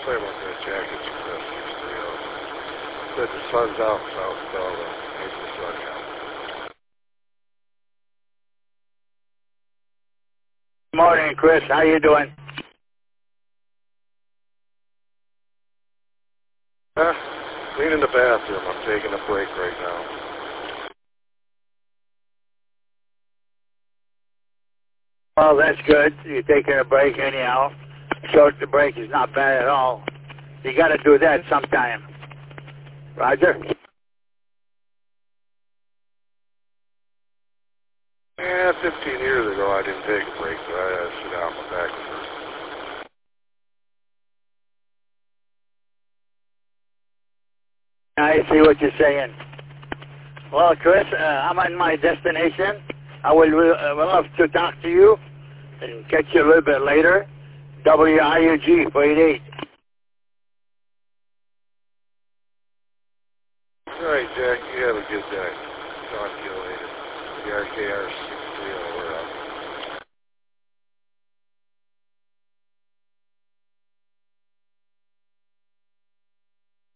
Sorry about that, Jack. It's Chris, 630. Said the sun's out, South Delta. Maybe the sun out. Morning, Chris. How you doing? Cleaning the bathroom. I'm taking a break right now. Well, that's good. You're taking a break anyhow. Short the break is not bad at all. You got to do that sometime. Roger? Yeah, 15 years ago I didn't take a break, but I had to sit down my back first. I see what you're saying. Well, Chris, I'm on my destination. I will love to talk to you and catch you a little bit later. WIUG 488. All right, Jack. You have a good day. Talk to you later. The RKR 630.